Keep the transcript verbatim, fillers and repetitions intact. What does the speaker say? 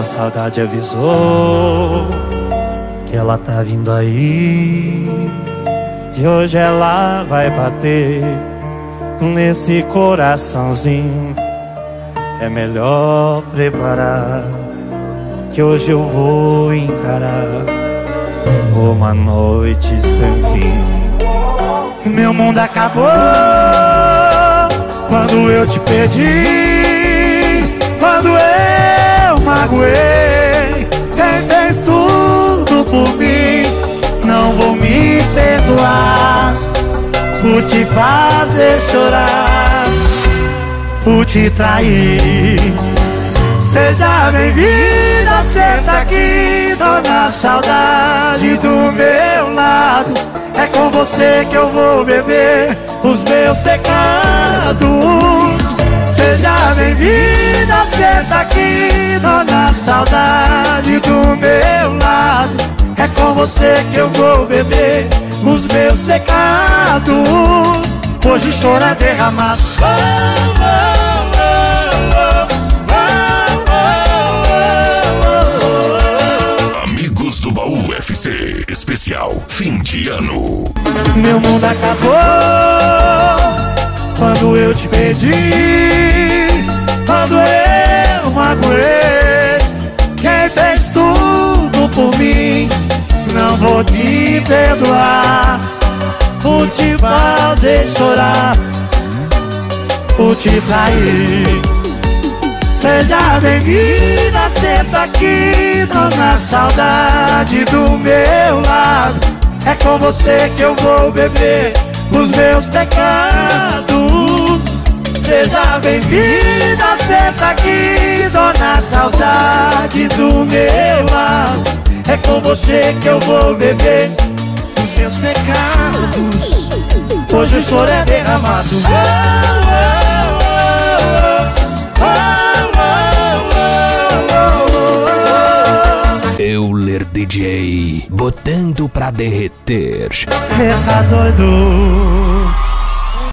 A saudade avisou que ela tá vindo aí, e hoje ela vai bater nesse coraçãozinho. É melhor preparar, que hoje eu vou encarar uma noite sem fim. Meu mundo acabou quando eu te perdi, quando eu magoei. Quem fez tudo por mim não vou me perdoar por te fazer chorar, por te trair. Seja bem-vinda, senta aqui, dona saudade do meu lado. É com você que eu vou beber os meus pecados. Seja bem-vinda, senta aqui, dona saudade do meu lado. É com você que eu vou beber os meus pecados. Hoje o choro é derramado. Oh, oh, oh, oh. Amigos do Baú F C especial fim de ano. Meu mundo acabou quando eu te perdi, quando eu magoei. Quem fez tudo por mim não vou te perdoar por te fazer chorar, por te trair. Seja bem-vinda, senta aqui, dona saudade do meu lado. É com você que eu vou beber os meus pecados. Seja bem-vinda, senta aqui, dona saudade do meu lado. É com você que eu vou beber os meus pecados. Hoje o choro é derramado. Oh, oh, oh, oh, oh, oh, oh. Euler D J, botando pra derreter. Cê tá doido?